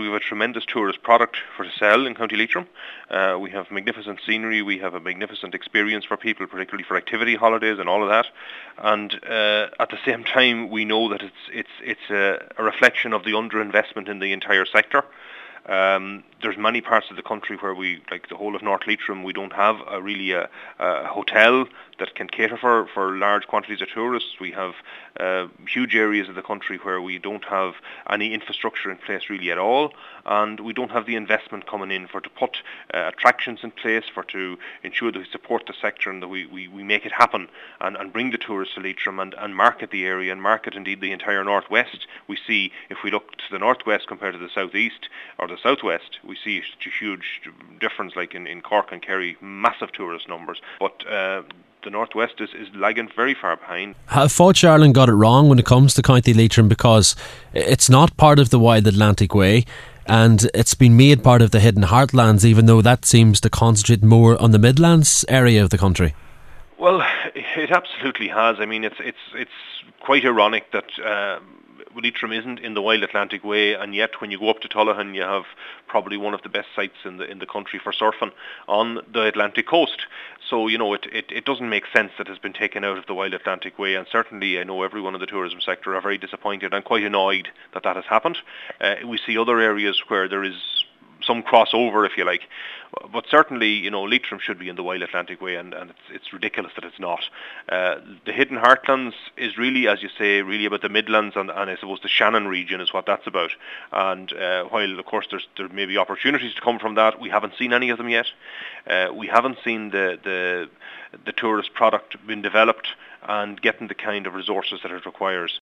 we have a tremendous tourist product for to sell in County Leitrim. We have magnificent scenery, we have a magnificent experience for people, particularly for activity holidays and all of that. And at the same time, we know that it's a reflection of the underinvestment in the entire sector. There's many parts of the country where we, like the whole of North Leitrim, we don't have a hotel that can cater for large quantities of tourists. We have huge areas of the country where we don't have any infrastructure in place really at all, and we don't have the investment coming in to put attractions in place to ensure that we support the sector and that we make it happen and bring the tourists to Leitrim and market the area and market indeed the entire northwest. We see, if we look to the northwest compared to the southeast or the southwest, we see such a huge difference, like in Cork and Kerry, massive tourist numbers. But the northwest is lagging very far behind. Have Fáilte Ireland got it wrong when it comes to County Leitrim, because it's not part of the Wild Atlantic Way and it's been made part of the Hidden Heartlands, even though that seems to concentrate more on the Midlands area of the country? Well, it absolutely has. I mean, it's quite ironic that Leitrim isn't in the Wild Atlantic Way, and yet when you go up to Tullahan, you have probably one of the best sites in the country for surfing on the Atlantic coast. So, you know, it doesn't make sense that it's been taken out of the Wild Atlantic Way, and certainly I know everyone in the tourism sector are very disappointed and quite annoyed that has happened. We see other areas where there is some crossover, if you like, but certainly, you know, Leitrim should be in the Wild Atlantic Way, and it's ridiculous that it's not. The Hidden Heartlands is really, as you say, really about the Midlands, and I suppose the Shannon region is what that's about. And while of course there may be opportunities to come from that, we haven't seen any of them yet. We haven't seen the tourist product being developed and getting the kind of resources that it requires.